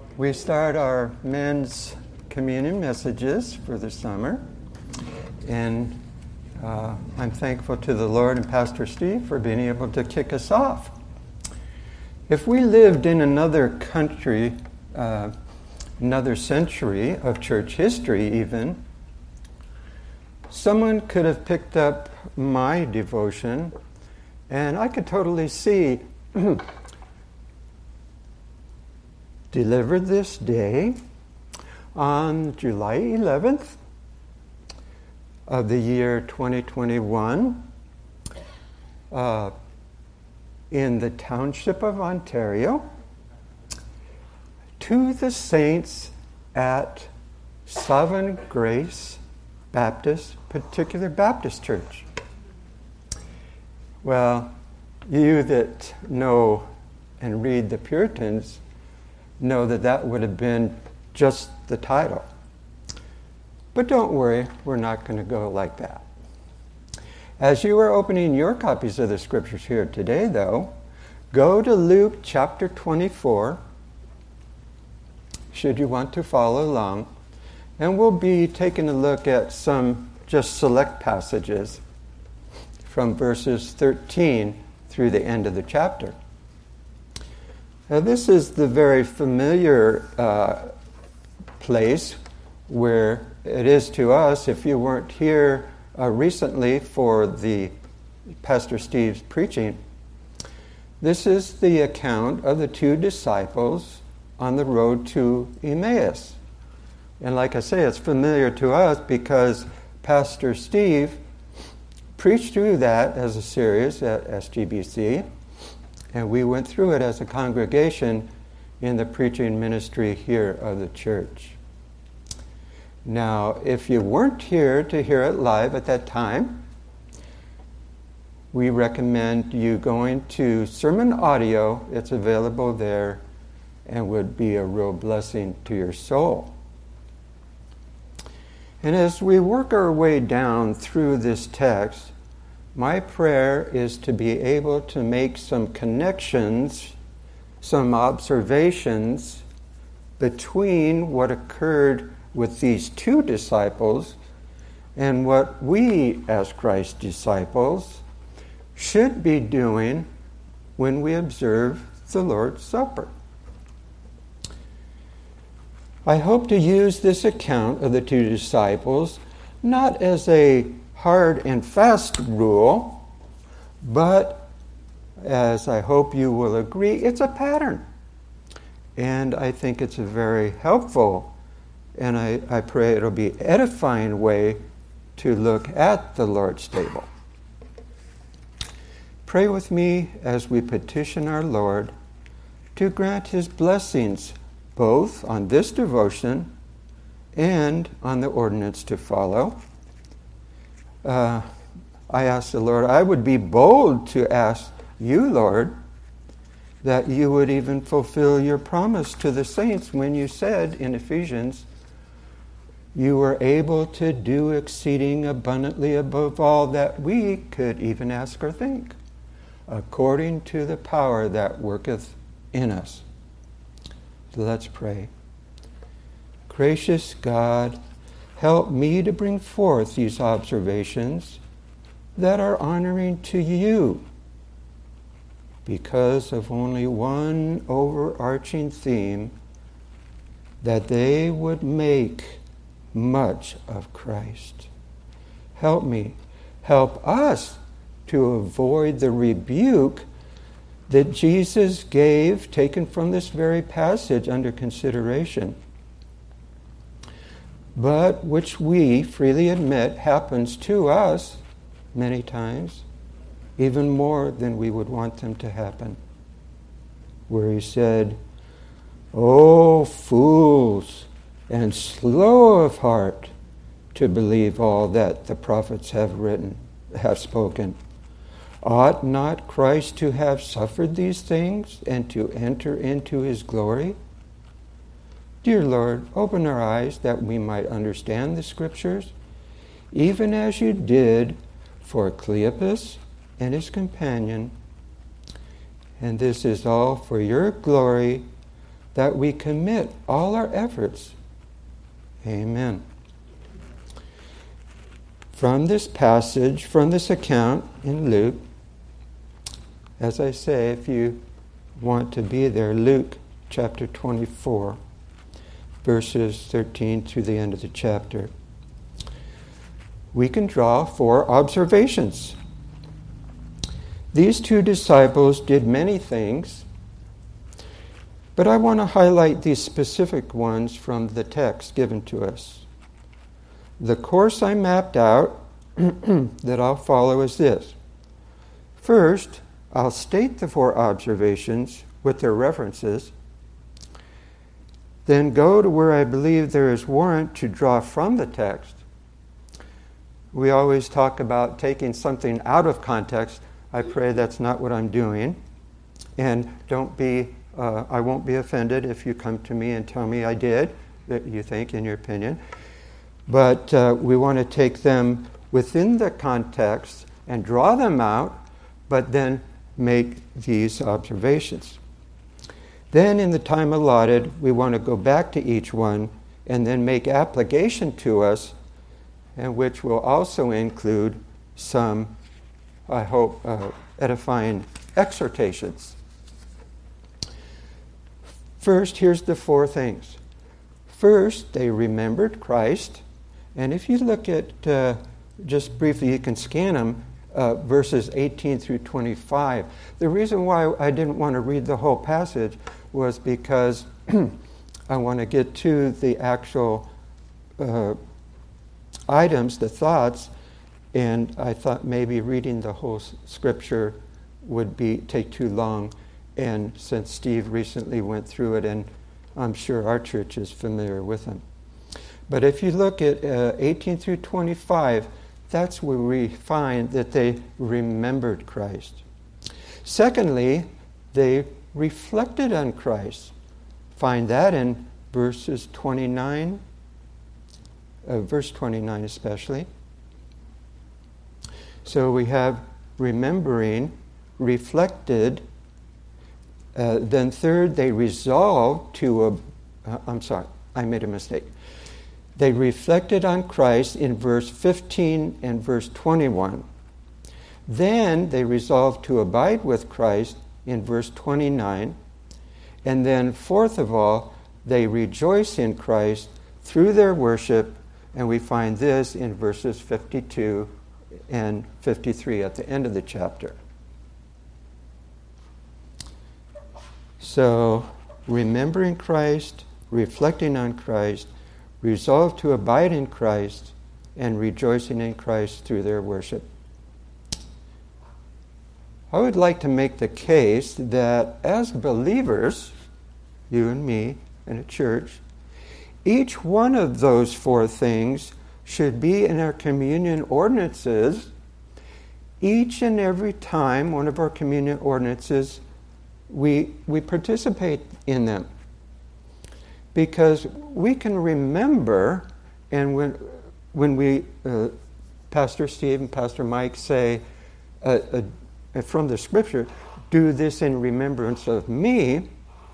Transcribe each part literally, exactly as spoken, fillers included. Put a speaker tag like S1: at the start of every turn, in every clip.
S1: We start our men's communion messages for the summer, and uh, I'm thankful to the Lord and Pastor Steve for being able to kick us off. If we lived in another country, uh, another century of church history even, someone could have picked up my devotion, and I could totally see delivered this day on July eleventh of the year twenty twenty-one uh, in the township of Ontario to the saints at Sovereign Grace Baptist, particular Baptist Church. Well, you that know and read the Puritans know that that would have been just the title. But don't worry, we're not going to go like that. As you are opening your copies of the scriptures here today, though, go to Luke chapter twenty-four, should you want to follow along, and we'll be taking a look at some just select passages from verses thirteen through the end of the chapter. Now, this is the very familiar uh, place where it is to us. If you weren't here uh, recently for the Pastor Steve's preaching, this is the account of the two disciples on the road to Emmaus. And like I say, it's familiar to us because Pastor Steve preached through that as a series at S G B C. And we went through it as a congregation in the preaching ministry here of the church. Now, if you weren't here to hear it live at that time, we recommend you going to Sermon Audio. It's available there and would be a real blessing to your soul. And as we work our way down through this text, my prayer is to be able to make some connections, some observations between what occurred with these two disciples and what we as Christ's disciples should be doing when we observe the Lord's Supper. I hope to use this account of the two disciples not as a hard and fast rule, but as I hope you will agree, it's a pattern. And I think it's a very helpful, and I, I pray it'll be edifying way to look at the Lord's table. Pray with me as we petition our Lord to grant His blessings both on this devotion and on the ordinance to follow. Uh, I ask the Lord, I would be bold to ask you, Lord, that you would even fulfill your promise to the saints when you said in Ephesians, you were able to do exceeding abundantly above all that we could even ask or think, according to the power that worketh in us. So let's pray. Gracious God, help me to bring forth these observations that are honoring to you because of only one overarching theme, that they would make much of Christ. Help me, help us to avoid the rebuke that Jesus gave, taken from this very passage under consideration, but which we freely admit happens to us many times, even more than we would want them to happen. Where he said, "O fools, and slow of heart to believe all that the prophets have written, have spoken. Ought not Christ to have suffered these things and to enter into his glory?" Dear Lord, open our eyes that we might understand the Scriptures, even as you did for Cleopas and his companion. And this is all for your glory, that we commit all our efforts. Amen. From this passage, from this account in Luke, as I say, if you want to be there, Luke chapter twenty-four, verses thirteen through the end of the chapter, we can draw four observations. These two disciples did many things, but I want to highlight these specific ones from the text given to us. The course I mapped out that I'll follow is this. First, I'll state the four observations with their references, then go to where I believe there is warrant to draw from the text. We always talk about taking something out of context. I pray that's not what I'm doing. And don't be, uh, I won't be offended if you come to me and tell me I did, that you think in your opinion. But uh, we want to take them within the context and draw them out, but then make these observations. Then in the time allotted, we want to go back to each one and then make application to us, and which will also include some, I hope, uh, edifying exhortations. First, here's the four things. First, they remembered Christ. And if you look at, uh, just briefly, you can scan them, uh, verses eighteen through twenty-five. The reason why I didn't want to read the whole passage was because I want to get to the actual uh, items, the thoughts, and I thought maybe reading the whole s- scripture would be take too long. And since Steve recently went through it, and I'm sure our church is familiar with them. But if you look at uh, eighteen through twenty-five, that's where we find that they remembered Christ. Secondly, they reflected on Christ. Find that in verses twenty-nine, uh, verse twenty-nine especially. So we have remembering, reflected. Uh, then third, they resolved to, uh, uh, I'm sorry, I made a mistake. They reflected on Christ in verse fifteen and verse twenty-one. Then they resolved to abide with Christ in verse twenty-nine. And then fourth of all, they rejoice in Christ through their worship, and we find this in verses fifty-two and fifty-three at the end of the chapter. So, remembering Christ, reflecting on Christ, resolve to abide in Christ, and rejoicing in Christ through their worship. I would like to make the case that as believers, you and me, in a church, each one of those four things should be in our communion ordinances. Each and every time one of our communion ordinances, we we participate in them. Because we can remember, and when when we, uh, Pastor Steve and Pastor Mike say uh, uh, from the scripture, do this in remembrance of me,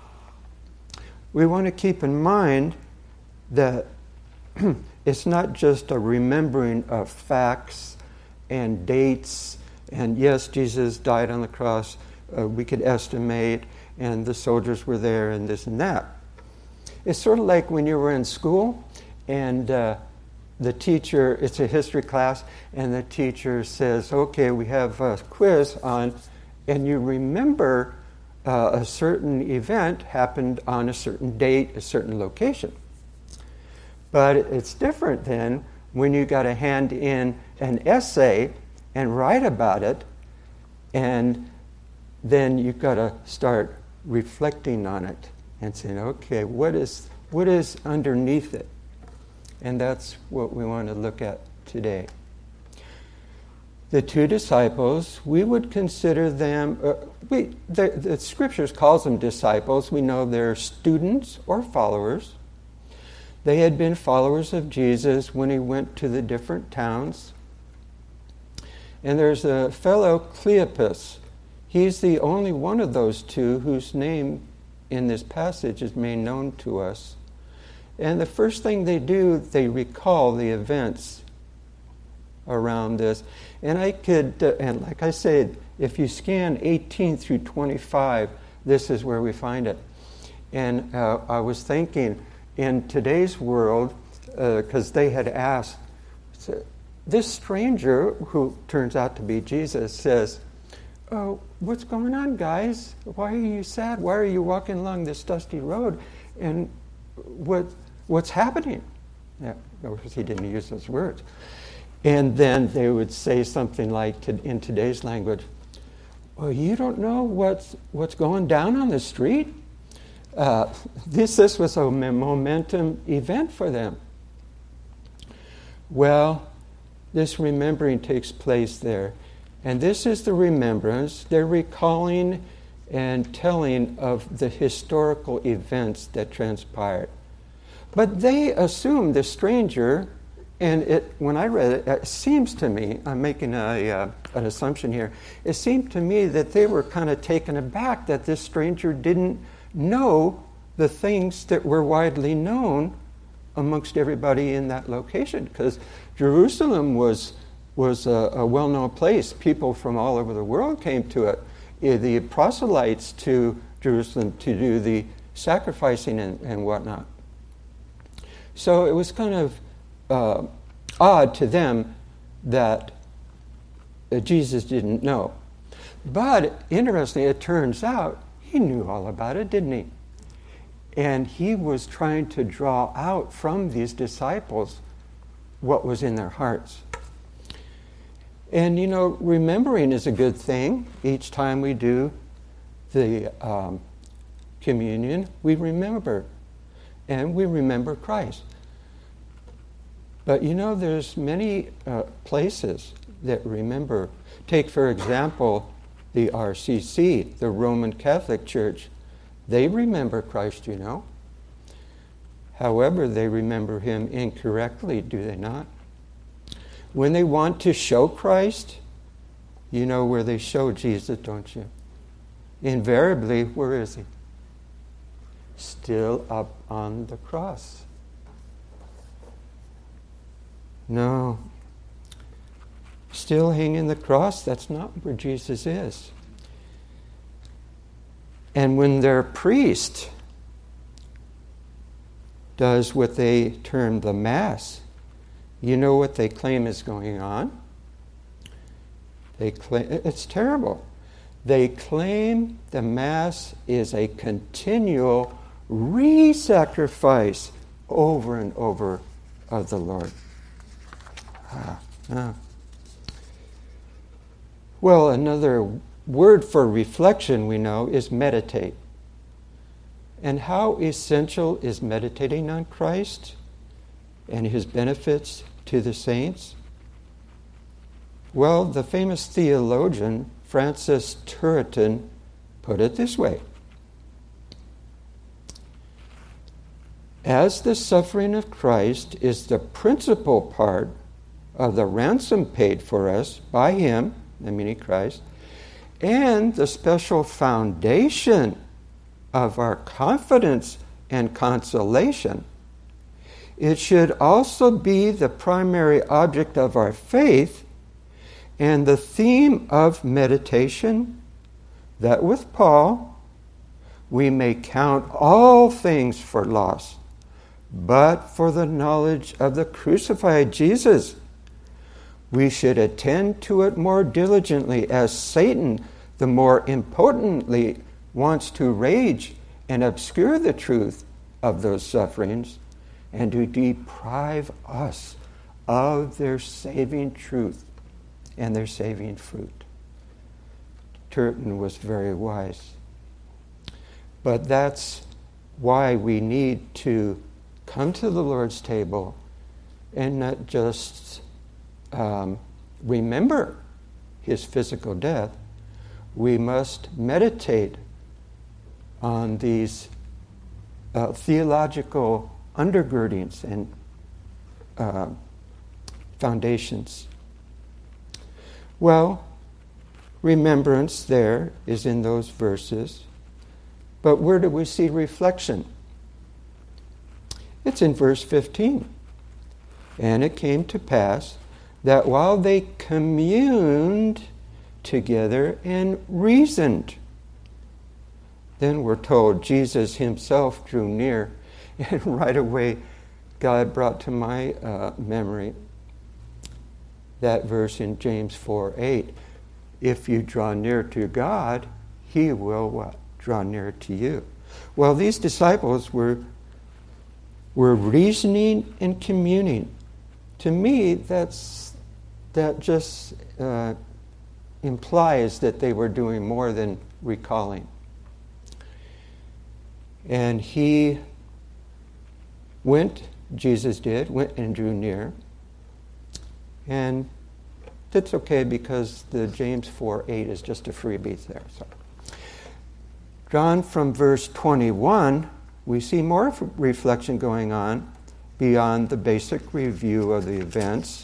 S1: we want to keep in mind that it's not just a remembering of facts and dates, and yes, Jesus died on the cross, uh, we could estimate, and the soldiers were there, and this and that. It's sort of like when you were in school and uh, the teacher, it's a history class, and the teacher says, okay, we have a quiz on, and you remember uh, a certain event happened on a certain date, a certain location. But it's different than when you got to hand in an essay and write about it, and then you've got to start reflecting on it and saying, okay, what is what is underneath it? And that's what we want to look at today. The two disciples, we would consider them, uh, we the, the scriptures calls them disciples. We know they're students or followers. They had been followers of Jesus when he went to the different towns. And there's a fellow, Cleopas. He's the only one of those two whose name in this passage is made known to us. And the first thing they do, they recall the events around this. And I could, uh, and like I said, if you scan eighteen through twenty-five, this is where we find it. And uh, I was thinking, in today's world, because uh, they had asked, so this stranger, who turns out to be Jesus, says, "Oh, what's going on, guys? Why are you sad? Why are you walking along this dusty road? And what what's happening?" Yeah, of course, he didn't use those words. And then they would say something like, to, in today's language, "Well, you don't know what's what's going down on the street?" Uh, this this was a momentum event for them. Well, this remembering takes place there. And this is the remembrance. They're recalling and telling of the historical events that transpired. But they assume the stranger, and it, when I read it, it seems to me, I'm making a, uh, an assumption here, it seemed to me that they were kind of taken aback that this stranger didn't know the things that were widely known amongst everybody in that location, because Jerusalem was was a, a well-known place. People from all over the world came to it. The proselytes to Jerusalem to do the sacrificing and, and whatnot. So it was kind of uh, odd to them that uh, Jesus didn't know. But interestingly, it turns out he knew all about it, didn't he? And he was trying to draw out from these disciples what was in their hearts. And, you know, remembering is a good thing. Each time we do the um, communion, we remember. And we remember Christ. But, you know, there's many uh, places that remember. Take, for example, the R C C, the Roman Catholic Church. They remember Christ, you know. However, they remember him incorrectly, do they not? When they want to show Christ, you know where they show Jesus, don't you? Invariably, where is he? Still up on the cross. No. Still hanging the cross, that's not where Jesus is. And when their priest does what they term the Mass, you know what they claim is going on? They claim, it's terrible. They claim the Mass is a continual re-sacrifice over and over of the Lord. Ah, ah. Well, another word for reflection, we know, is meditate. And how essential is meditating on Christ and his benefits to the saints? Well, the famous theologian Francis Turretin put it this way: as the suffering of Christ is the principal part of the ransom paid for us by him, I mean Christ, and the special foundation of our confidence and consolation, it should also be the primary object of our faith and the theme of meditation, that with Paul, we may count all things for loss, but for the knowledge of the crucified Jesus, we should attend to it more diligently, as Satan the more impotently wants to rage and obscure the truth of those sufferings and to deprive us of their saving truth and their saving fruit. Turretin was very wise. But that's why we need to come to the Lord's table and not just um, remember his physical death. We must meditate on these uh, theological undergirdings and uh, foundations. Well, remembrance there is in those verses. But where do we see reflection? It's in verse fifteen. And it came to pass that while they communed together and reasoned, then we're told Jesus himself drew near. And right away, God brought to my uh, memory that verse in James four eight. If you draw near to God, he will what? Draw near to you. Well, these disciples were, were reasoning and communing. To me, that's that just uh, implies that they were doing more than recalling. And he went, Jesus did, went and drew near. And that's okay because the James four eight is just a freebie there. So, drawn from verse twenty-one, we see more reflection going on beyond the basic review of the events.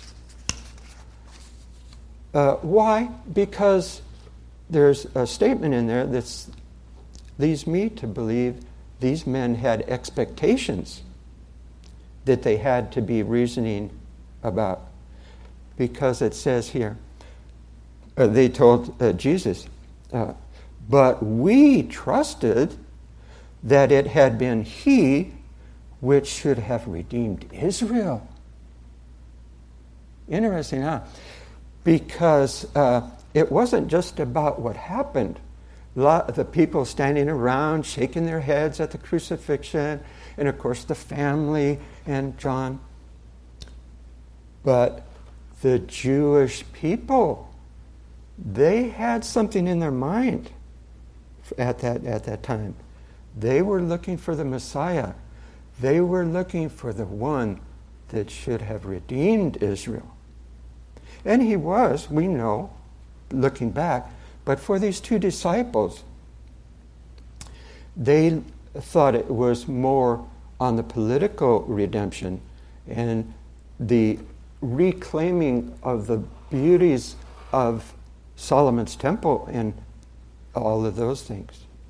S1: Uh, why? Because there's a statement in there that leads me to believe these men had expectations that they had to be reasoning about. Because it says here, uh, they told uh, Jesus, uh, but we trusted that it had been he which should have redeemed Israel. Interesting, huh? Because uh, it wasn't just about what happened. Lot, the people standing around, shaking their heads at the crucifixion, and of course the family and John. But the Jewish people, they had something in their mind at that, at that time. They were looking for the Messiah. They were looking for the one that should have redeemed Israel. And he was, we know, looking back. But for these two disciples, they thought it was more on the political redemption and the reclaiming of the beauties of Solomon's temple and all of those things.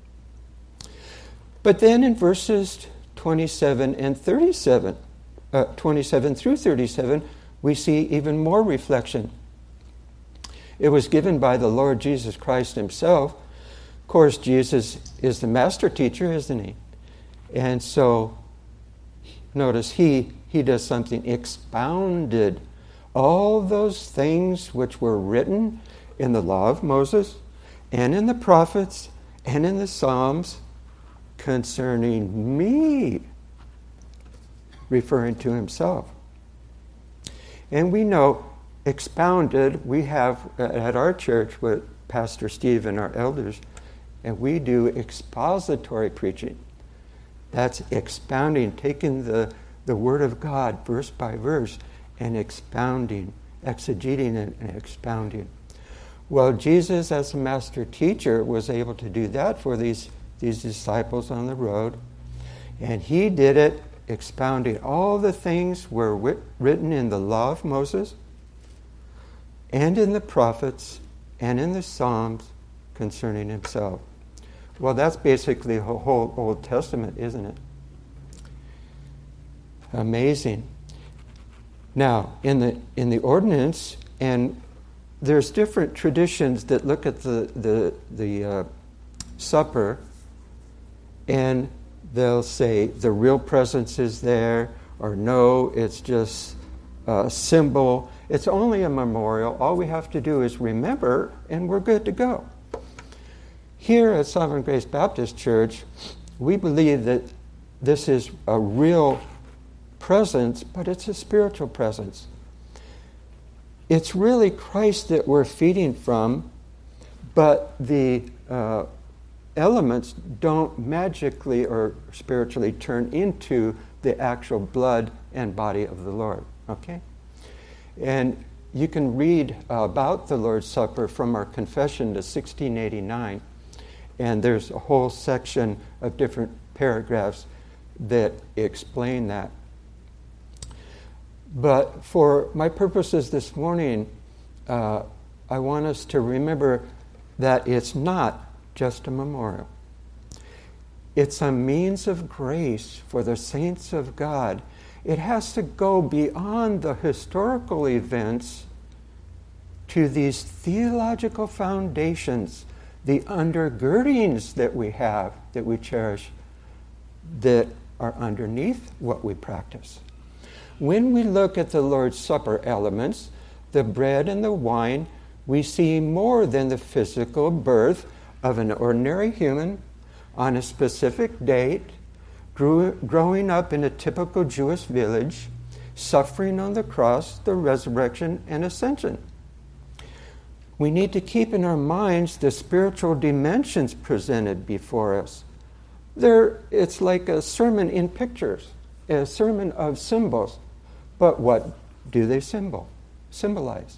S1: But then in verses twenty-seven and thirty-seven, uh, twenty-seven through thirty-seven, we see even more reflection. It was given by the Lord Jesus Christ himself. Of course, Jesus is the master teacher, isn't he? And so, notice he, he does something, expounded all those things which were written in the law of Moses and in the prophets and in the Psalms concerning me, referring to himself. And we know, expounded, we have at our church with Pastor Steve and our elders, and we do expository preaching. That's expounding, taking the, the Word of God verse by verse and expounding, exegeting and, and expounding. Well, Jesus, as a master teacher, was able to do that for these, these disciples on the road. And he did it expounding all the things were writ- written in the law of Moses and in the prophets and in the Psalms concerning himself. Well, that's basically the whole Old Testament, isn't it? Amazing. Now, in the in the ordinance, and there's different traditions that look at the the the uh, supper, and they'll say the real presence is there, or no, it's just a symbol. It's only a memorial. All we have to do is remember, and we're good to go. Here at Sovereign Grace Baptist Church, we believe that this is a real presence, but it's a spiritual presence. It's really Christ that we're feeding from, but the uh, elements don't magically or spiritually turn into the actual blood and body of the Lord. Okay? And you can read uh, about the Lord's Supper from our confession to sixteen eighty-nine, and there's a whole section of different paragraphs that explain that. But for my purposes this morning, uh, I want us to remember that it's not just a memorial. It's a means of grace for the saints of God. It has to go beyond the historical events to these theological foundations, the undergirdings that we have, that we cherish, that are underneath what we practice. When we look at the Lord's Supper elements, the bread and the wine, we see more than the physical birth of an ordinary human on a specific date, grew, growing up in a typical Jewish village, suffering on the cross, the resurrection, and ascension. We need to keep in our minds the spiritual dimensions presented before us. There, it's like a sermon in pictures, a sermon of symbols. But what do they symbol, symbolize?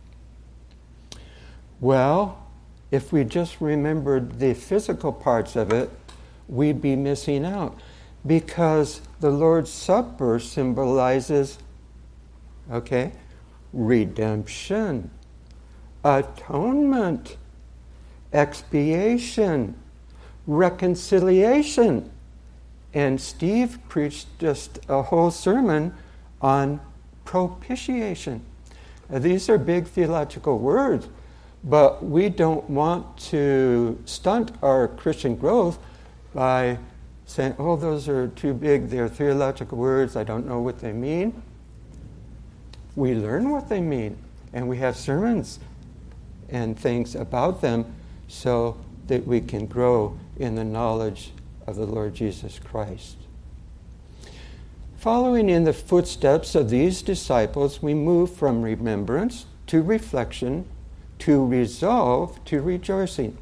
S1: Well, if we just remembered the physical parts of it, we'd be missing out. Because the Lord's Supper symbolizes, okay, redemption, atonement, expiation, reconciliation. And Steve preached just a whole sermon on propitiation. Now, these are big theological words, but we don't want to stunt our Christian growth by saying, oh, those are too big, they're theological words, I don't know what they mean. We learn what they mean, and we have sermons and things about them so that we can grow in the knowledge of the Lord Jesus Christ. Following in the footsteps of these disciples, we move from remembrance to reflection to resolve to rejoicing.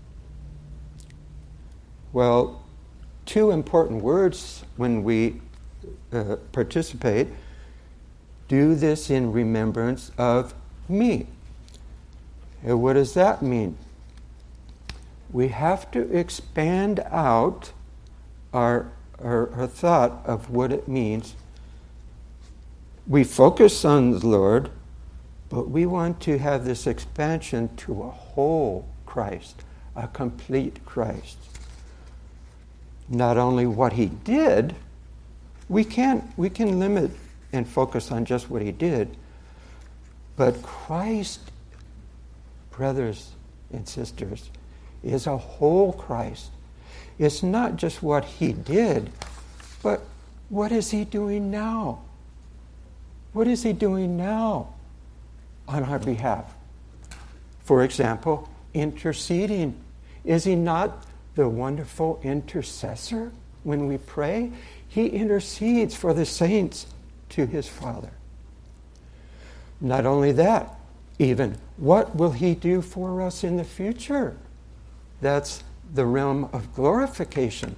S1: Well, two important words when we uh, participate. Do this in remembrance of me. And what does that mean? We have to expand out our, our, our thought of what it means. We focus on the Lord, but we want to have this expansion to a whole Christ, a complete Christ. Not only what he did, we can't we can limit and focus on just what he did, but Christ, brothers and sisters, is a whole Christ. It's not just what he did, but what is he doing now? What is he doing now on our behalf? For example, interceding. Is he not the wonderful intercessor when we pray? He intercedes for the saints to his Father. Not only that, even what will he do for us in the future? That's the realm of glorification.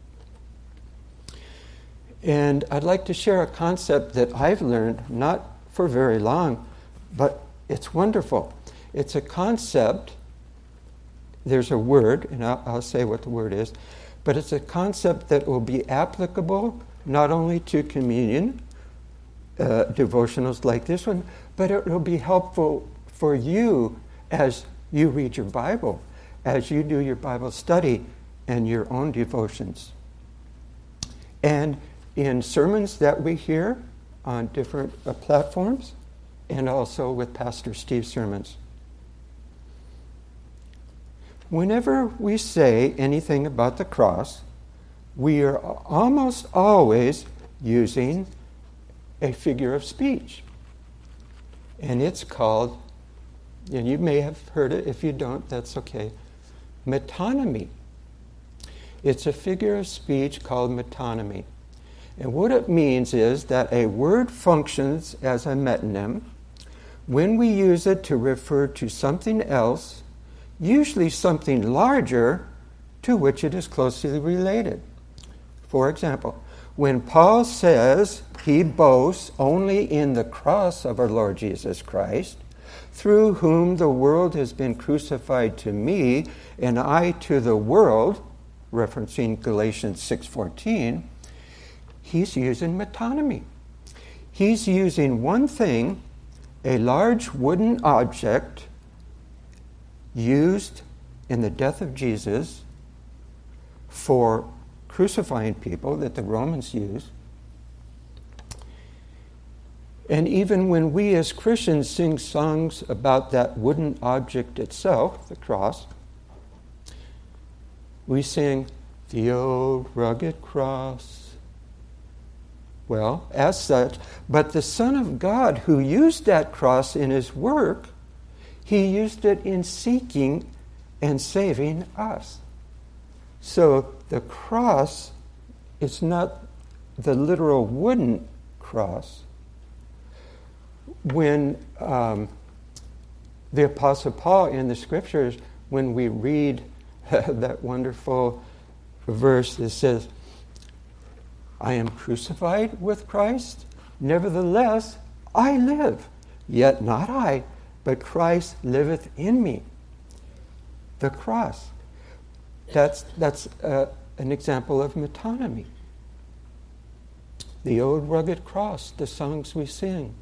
S1: And I'd like to share a concept that I've learned, not for very long, but it's wonderful. It's a concept. There's a word, and I'll, I'll say what the word is, but it's a concept that will be applicable not only to communion, uh, devotionals like this one, but it will be helpful for you as you read your Bible, as you do your Bible study and your own devotions. And in sermons that we hear on different uh, platforms, and also with Pastor Steve's sermons. Whenever we say anything about the cross, we are almost always using a figure of speech. And it's called, and you may have heard it, if you don't, that's okay, metonymy. It's a figure of speech called metonymy. And what it means is that a word functions as a metonym when we use it to refer to something else, usually something larger, to which it is closely related. For example, when Paul says he boasts only in the cross of our Lord Jesus Christ, through whom the world has been crucified to me, and I to the world, referencing Galatians six fourteen, he's using metonymy. He's using one thing, a large wooden object used in the death of Jesus, for crucifying people that the Romans use. And even when we as Christians sing songs about that wooden object itself, the cross, we sing, the old rugged cross. Well, as such, but the Son of God who used that cross in his work, he used it in seeking and saving us. So the cross is not the literal wooden cross. When um, the Apostle Paul in the Scriptures, when we read that wonderful verse that says, I am crucified with Christ, nevertheless I live, yet not I, but Christ liveth in me. The cross. That's, that's uh, an example of metonymy. The old rugged cross, the songs we sing.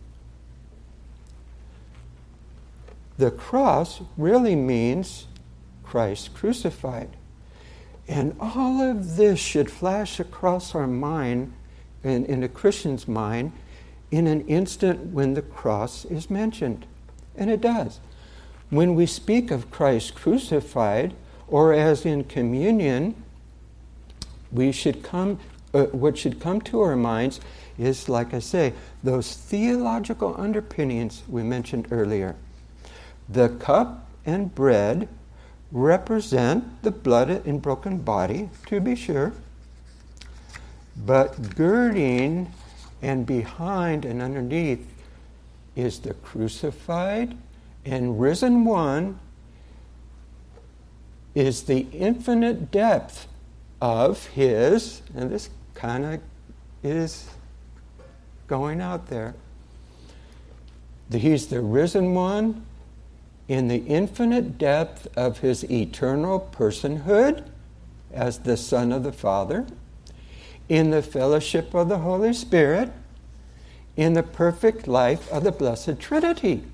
S1: The cross really means Christ crucified. And all of this should flash across our mind, and in a Christian's mind, in an instant when the cross is mentioned. And it does. When we speak of Christ crucified, or as in communion, we should come, uh, what should come to our minds is, like I say, those theological underpinnings we mentioned earlier. The cup and bread represent the blood and broken body, to be sure, but girding and behind and underneath is the crucified and risen one, is the infinite depth of his, and this kind of is going out there. He's the risen one in the infinite depth of his eternal personhood as the Son of the Father, in the fellowship of the Holy Spirit, in the perfect life of the Blessed Trinity.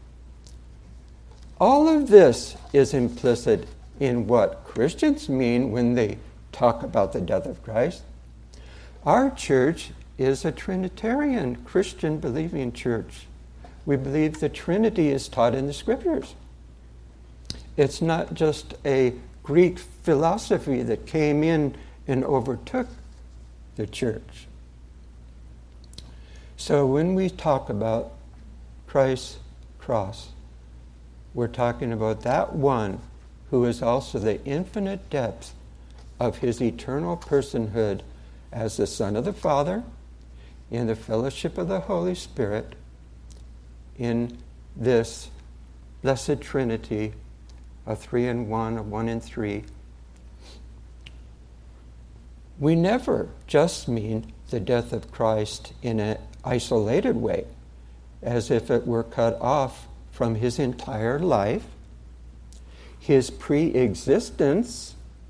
S1: All of this is implicit in what Christians mean when they talk about the death of Christ. Our church is a Trinitarian Christian believing church. We believe the Trinity is taught in the Scriptures. It's not just a Greek philosophy that came in and overtook the church. So when we talk about Christ's cross, we're talking about that one who is also the infinite depth of his eternal personhood as the Son of the Father, in the fellowship of the Holy Spirit, in this blessed Trinity, a three in one, a one in three. We never just mean the death of Christ in an isolated way, as if it were cut off from his entire life, his pre-existence.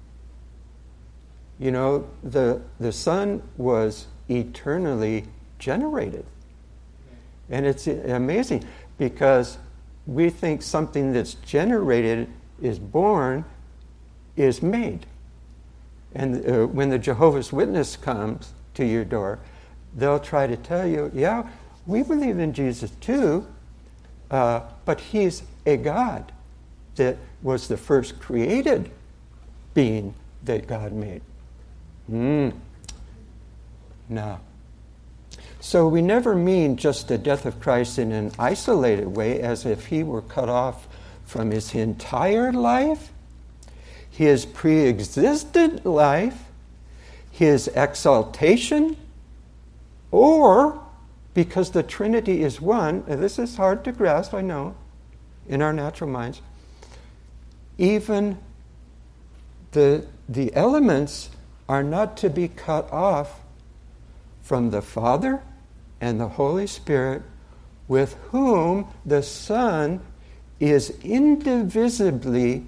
S1: You know, the, the Son was eternally generated. And it's amazing because we think something that's generated is born, is made. And uh, when the Jehovah's Witness comes to your door, they'll try to tell you, yeah, we believe in Jesus too, uh, but he's a God that was the first created being that God made. Mm. No. So we never mean just the death of Christ in an isolated way, as if he were cut off from his entire life, his pre-existent life, his exaltation, or because the Trinity is one, and this is hard to grasp, I know, in our natural minds, even the, the elements are not to be cut off from the Father and the Holy Spirit, with whom the Son is indivisibly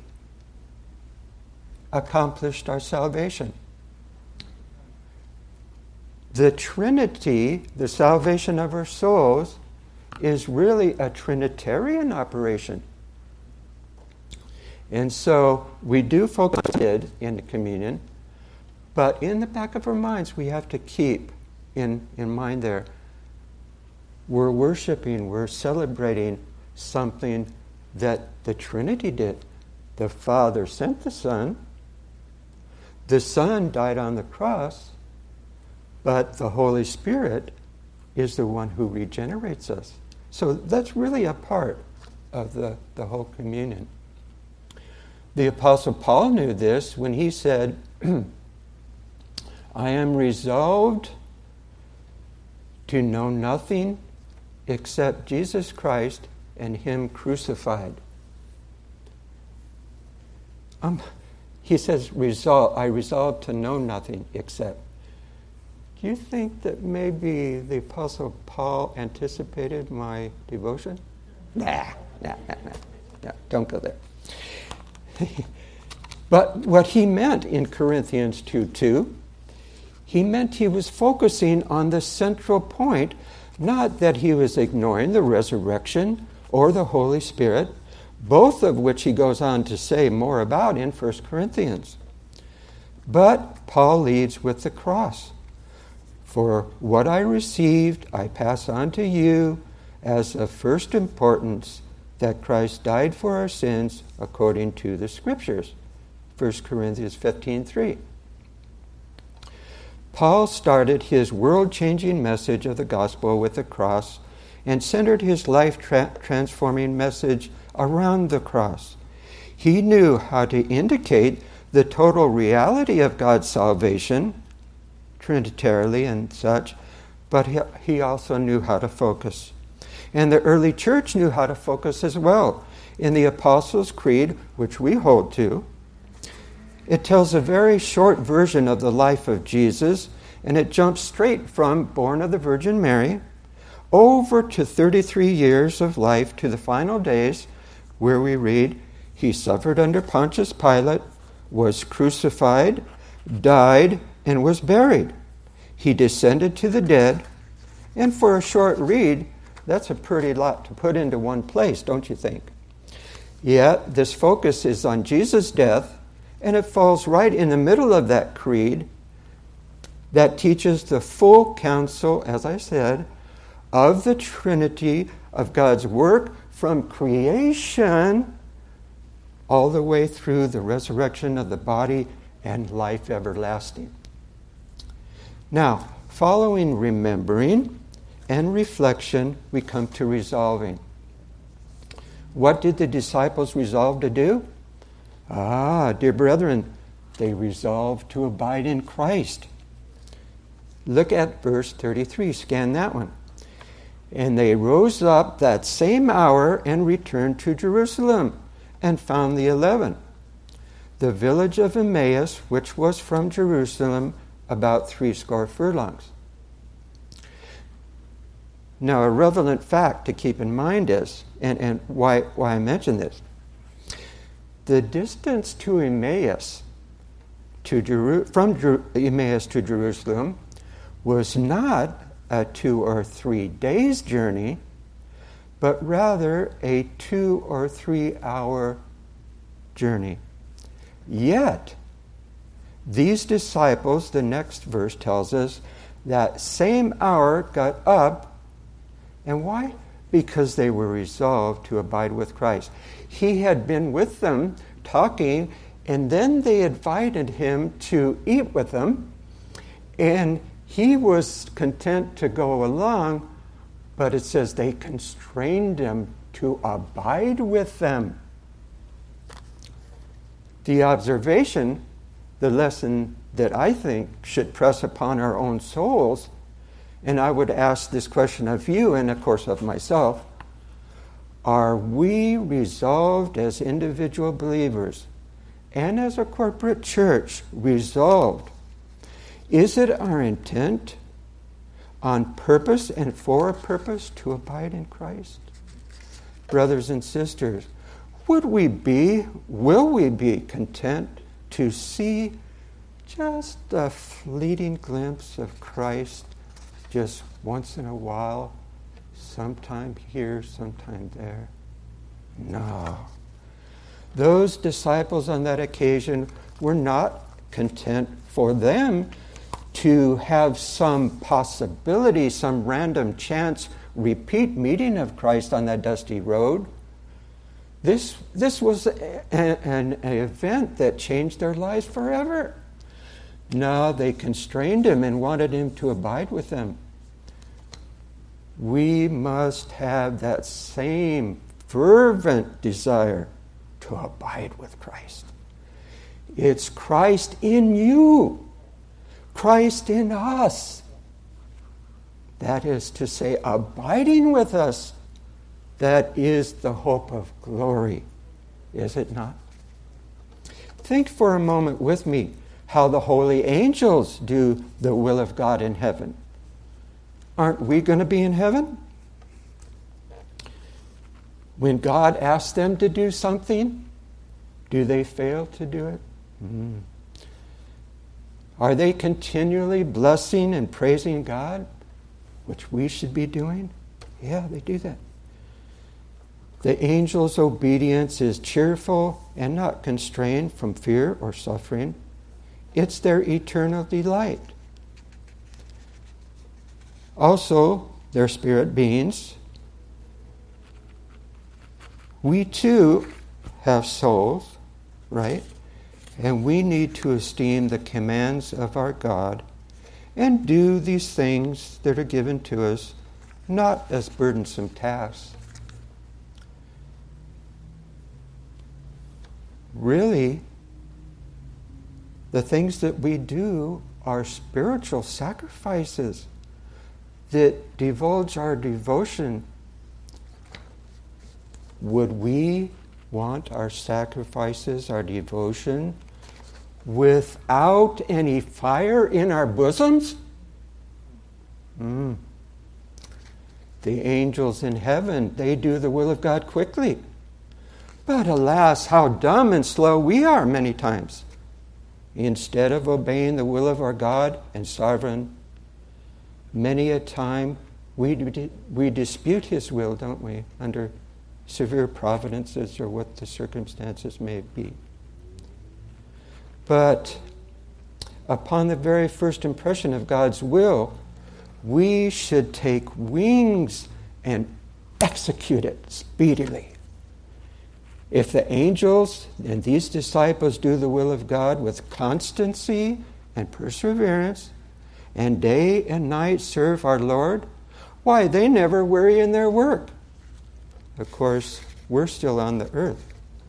S1: accomplished our salvation. The Trinity, the salvation of our souls, is really a Trinitarian operation. And so we do focus in the communion, But in the back of our minds, we have to keep in, in mind there, we're worshiping, we're celebrating something that the Trinity did. The Father sent the Son, the Son died on the cross, but the Holy Spirit is the one who regenerates us. So that's really a part of the, the whole communion. The Apostle Paul knew this when he said, I am resolved to know nothing except Jesus Christ and Him crucified. Um, he says, resolve, I resolve to know nothing except. Do you think that maybe the Apostle Paul anticipated my devotion? Nah, nah, nah, nah, nah, don't go there. But what he meant in Corinthians two two, he meant he was focusing on the central point, not that he was ignoring the resurrection or the Holy Spirit, both of which he goes on to say more about in First Corinthians. But Paul leads with the cross. For what I received, I pass on to you as of first importance, that Christ died for our sins according to the Scriptures. First Corinthians fifteen three. Paul started his world-changing message of the gospel with the cross and centered his life-transforming message around the cross. He knew how to indicate the total reality of God's salvation, trinitarily and such, but he also knew how to focus. And the early church knew how to focus as well. In the Apostles' Creed, which we hold to, it tells a very short version of the life of Jesus, and it jumps straight from born of the Virgin Mary over to thirty-three years of life to the final days, where we read, He suffered under Pontius Pilate, was crucified, died, and was buried. He descended to the dead. And for a short read, that's a pretty lot to put into one place, don't you think? Yet, this focus is on Jesus' death, and it falls right in the middle of that creed that teaches the full counsel, as I said, of the Trinity, of God's work from creation all the way through the resurrection of the body and life everlasting. Now, following remembering and reflection, we come to resolving. What did the disciples resolve to do? Ah, dear brethren, they resolved to abide in Christ. Look at verse thirty-three, scan that one. And they rose up that same hour and returned to Jerusalem and found the eleven. The village of Emmaus, which was from Jerusalem, about threescore furlongs. Now, a relevant fact to keep in mind is, and, and why, why I mention this, the distance to Emmaus, to Jeru- from Jer- Emmaus to Jerusalem, was not a two or three days journey, but rather a two or three hour journey. Yet, these disciples, the next verse tells us, that same hour got up. And why? Because they were resolved to abide with Christ. He had been with them talking, and then they invited him to eat with them, and he was content to go along, but it says they constrained him to abide with them. The observation, the lesson that I think should press upon our own souls, and I would ask this question of you and, of course, of myself, are we resolved as individual believers and as a corporate church, resolved? Is it our intent on purpose and for a purpose to abide in Christ? Brothers and sisters, would we be, will we be content to see just a fleeting glimpse of Christ just once in a while, sometime here, sometime there? No. Those disciples on that occasion were not content for them to have some possibility, some random chance repeat meeting of Christ on that dusty road. This, this was a, an, an event that changed their lives forever. No, they constrained him and wanted him to abide with them. We must have that same fervent desire to abide with Christ. It's Christ in you, Christ in us. That is to say, abiding with us. That is the hope of glory, is it not? Think for a moment with me how the holy angels do the will of God in heaven. Aren't we going to be in heaven? When God asks them to do something, do they fail to do it? Mm. Are they continually blessing and praising God, which we should be doing? Yeah, they do that. The angel's obedience is cheerful and not constrained from fear or suffering. It's their eternal delight. Also, they're spirit beings. We too have souls, right? And we need to esteem the commands of our God and do these things that are given to us, not as burdensome tasks. Really, the things that we do are spiritual sacrifices that divulge our devotion. Would we want our sacrifices, our devotion, without any fire in our bosoms? Mm. The angels in heaven, they do the will of God quickly. But alas, how dumb and slow we are many times. Instead of obeying the will of our God and sovereign, many a time we, we dispute his will, don't we, under severe providences or what the circumstances may be. But upon the very first impression of God's will, we should take wings and execute it speedily. If the angels and these disciples do the will of God with constancy and perseverance, and day and night serve our Lord, why, they never weary in their work. Of course, we're still on the earth.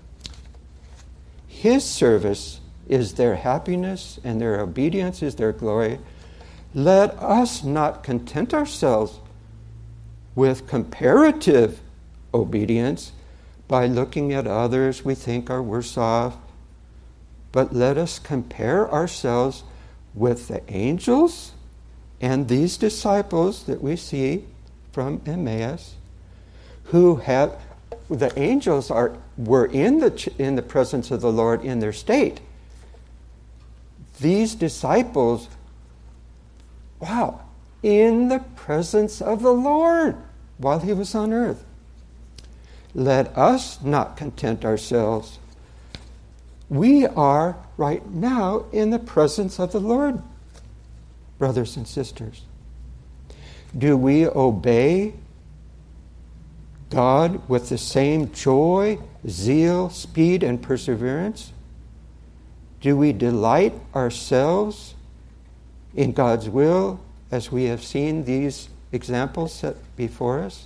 S1: His service is their happiness, and their obedience is their glory. Let us not content ourselves with comparative obedience by looking at others we think are worse off, but let us compare ourselves with the angels and these disciples that we see from Emmaus, who have, the angels are were in the in the presence of the Lord in their state. These disciples, wow, in the presence of the Lord while he was on earth. Let us not content ourselves. We are right now in the presence of the Lord, brothers and sisters. Do we obey God with the same joy, zeal, speed, and perseverance? Do we delight ourselves in God's will as we have seen these examples set before us?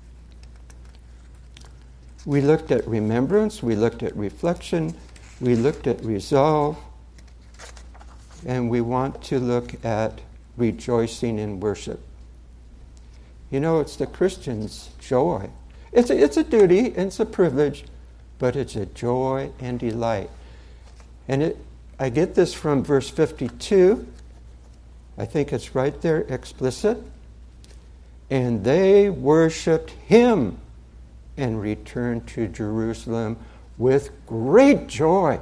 S1: We looked at remembrance, we looked at reflection, we looked at resolve, and we want to look at rejoicing in worship. You know, it's the Christian's joy. It's a, it's a duty, it's a privilege, but it's a joy and delight. And it, I get this from verse fifty-two. I think it's right there explicit. And they worshipped him and returned to Jerusalem with great joy.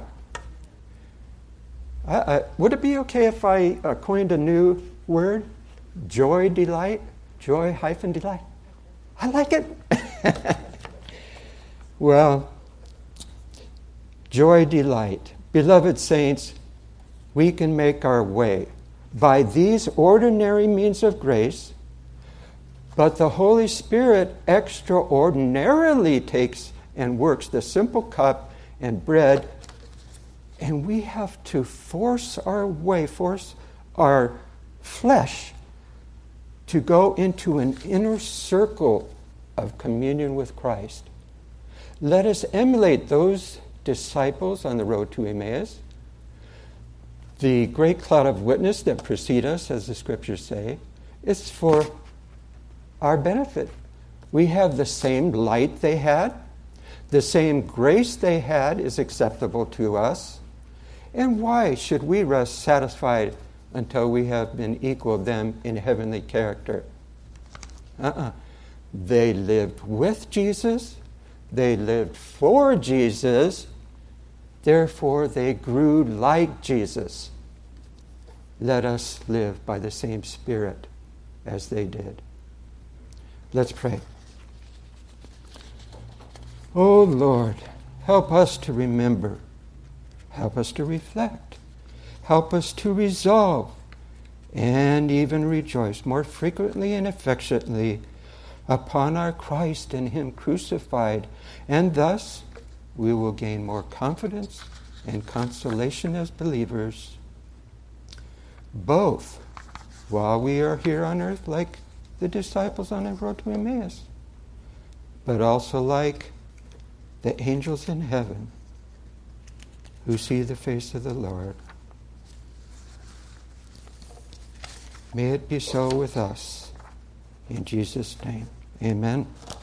S1: I, I, would it be okay if I uh, coined a new word? Joy, delight? Joy hyphen delight? I like it. Well, joy, delight. Beloved saints, we can make our way by these ordinary means of grace, but the Holy Spirit extraordinarily takes and works the simple cup and bread, and we have to force our way, force our flesh to go into an inner circle of communion with Christ. Let us emulate those disciples on the road to Emmaus. The great cloud of witness that precede us, as the scriptures say, is for our benefit. We have the same light they had. The same grace they had is acceptable to us. And why should we rest satisfied until we have been equal to them in heavenly character? Uh-uh. They lived with Jesus. They lived for Jesus. Therefore, they grew like Jesus. Let us live by the same Spirit as they did. Let's pray. Oh Lord, help us to remember. Help us to reflect. Help us to resolve and even rejoice more frequently and affectionately upon our Christ and Him crucified, and thus we will gain more confidence and consolation as believers, both while we are here on earth like the disciples on the road to Emmaus, but also like the angels in heaven who see the face of the Lord. May it be so with us. In Jesus' name, amen.